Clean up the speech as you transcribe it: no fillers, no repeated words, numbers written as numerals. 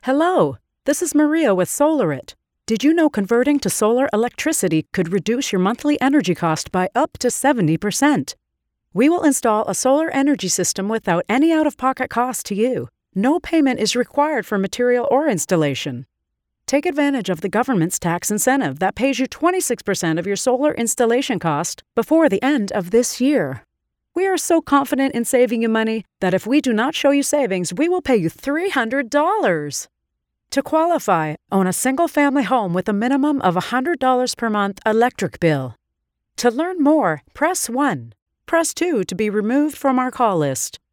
Hello, this is Maria with SolarIt. Did you know converting to solar electricity could reduce your monthly energy cost by up to 70%? We will install a solar energy system without any out-of-pocket cost to you. No payment is required for material or installation. Take advantage of the government's tax incentive that pays you 26% of your solar installation cost before the end of this year. We are so confident in saving you money that if we do not show you savings, we will pay you $300. To qualify, own a single-family home with a minimum of $100 per month electric bill. To learn more, press 1. Press 2 to be removed from our call list.